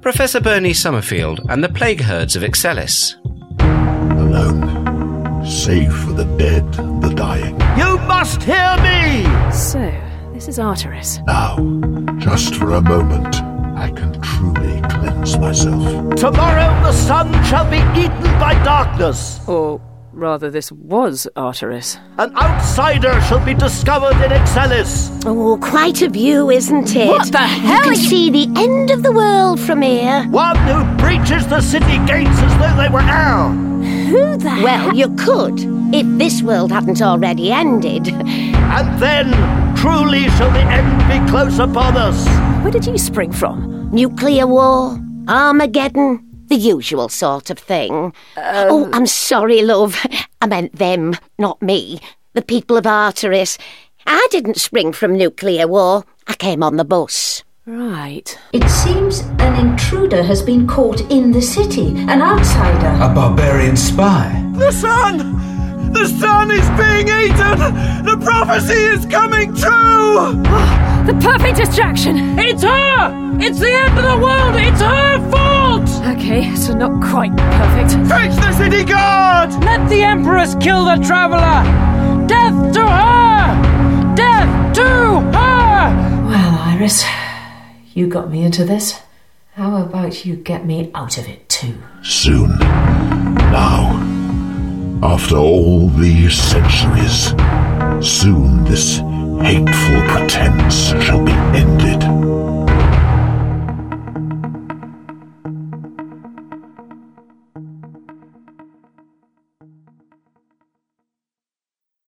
Professor Bernie Summerfield and the Plague Herds of Excelis. Alone, save for the dead, the dying. You must hear me! So, this is Arteris. Now, just for a moment, I can truly cleanse myself. Tomorrow the sun shall be eaten by darkness. Or rather, this was Arteris. An outsider shall be discovered in Excelis. Oh, quite a view, isn't it? What the hell? You can see the end of the world from here. One who breaches the city gates as though they were air. Who the Well, you could, if this world hadn't already ended. And then, truly shall the end be close upon us. Where did you spring from? Nuclear war, Armageddon, the usual sort of thing. Oh, I'm sorry, love. I meant them, not me. The people of Arteris. I didn't spring from nuclear war. I came on the bus. Right. It seems an intruder has been caught in the city, an outsider. A barbarian spy. The sun! The sun is being eaten! The prophecy is coming true! The perfect distraction! It's her! It's the end of the world! It's her fault! Okay, so not quite perfect. Fetch the city guard! Let the Empress kill the traveller! Death to her! Death to her! Well, Iris, you got me into this. How about you get me out of it too? Soon. Now. After all these centuries, soon this hateful pretense shall be ended.